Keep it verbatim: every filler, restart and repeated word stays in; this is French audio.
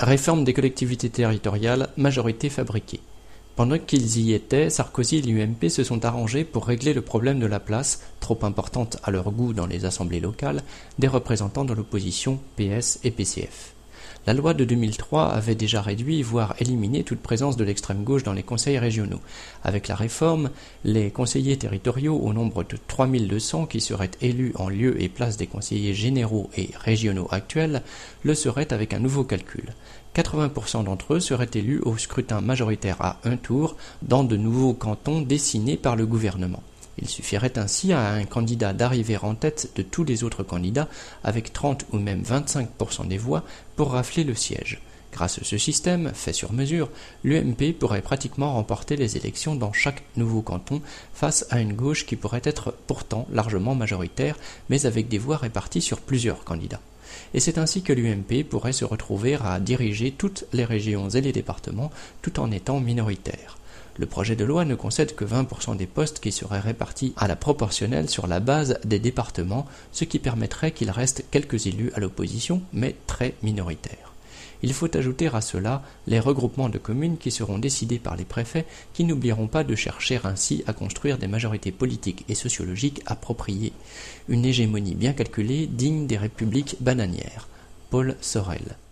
Réforme des collectivités territoriales, majorité fabriquée. Pendant qu'ils y étaient, Sarkozy et l'U M P se sont arrangés pour régler le problème de la place, trop importante à leur goût dans les assemblées locales, des représentants de l'opposition P S et P C F. La loi de deux mille trois avait déjà réduit, voire éliminé toute présence de l'extrême gauche dans les conseils régionaux. Avec la réforme, les conseillers territoriaux, au nombre de trois mille deux cents qui seraient élus en lieu et place des conseillers généraux et régionaux actuels, le seraient avec un nouveau calcul. quatre-vingts pour cent d'entre eux seraient élus au scrutin majoritaire à un tour dans de nouveaux cantons dessinés par le gouvernement. Il suffirait ainsi à un candidat d'arriver en tête de tous les autres candidats avec trente ou même vingt-cinq pour cent des voix pour rafler le siège. Grâce à ce système, fait sur mesure, l'U M P pourrait pratiquement remporter les élections dans chaque nouveau canton face à une gauche qui pourrait être pourtant largement majoritaire, mais avec des voix réparties sur plusieurs candidats. Et c'est ainsi que l'U M P pourrait se retrouver à diriger toutes les régions et les départements tout en étant minoritaire. Le projet de loi ne concède que vingt pour cent des postes qui seraient répartis à la proportionnelle sur la base des départements, ce qui permettrait qu'il reste quelques élus à l'opposition, mais très minoritaires. Il faut ajouter à cela les regroupements de communes qui seront décidés par les préfets, qui n'oublieront pas de chercher ainsi à construire des majorités politiques et sociologiques appropriées. Une hégémonie bien calculée, digne des républiques bananières. Paul Sorel.